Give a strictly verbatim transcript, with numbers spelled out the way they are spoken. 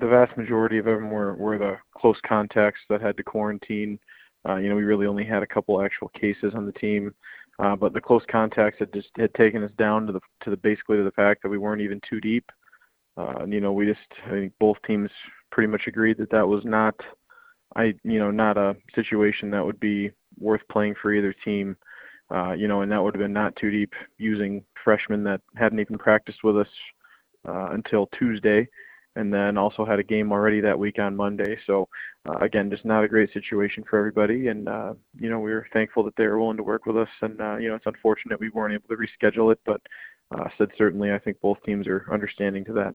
the vast majority of them were, were the close contacts that had to quarantine. Uh, you know, we really only had a couple actual cases on the team, uh, but the close contacts had just had taken us down to the to the basically to the fact that we weren't even too deep. Uh, and, you know, we just I think both teams pretty much agreed that that was not, I you know, not a situation that would be worth playing for either team. Uh, you know, and that would have been not too deep using freshmen that hadn't even practiced with us uh, until Tuesday, and then also had a game already that week on Monday. So, uh, again, just not a great situation for everybody. And, uh, you know, we were thankful that they were willing to work with us. And, uh, you know, it's unfortunate we weren't able to reschedule it, but uh, said certainly I think both teams are understanding to that.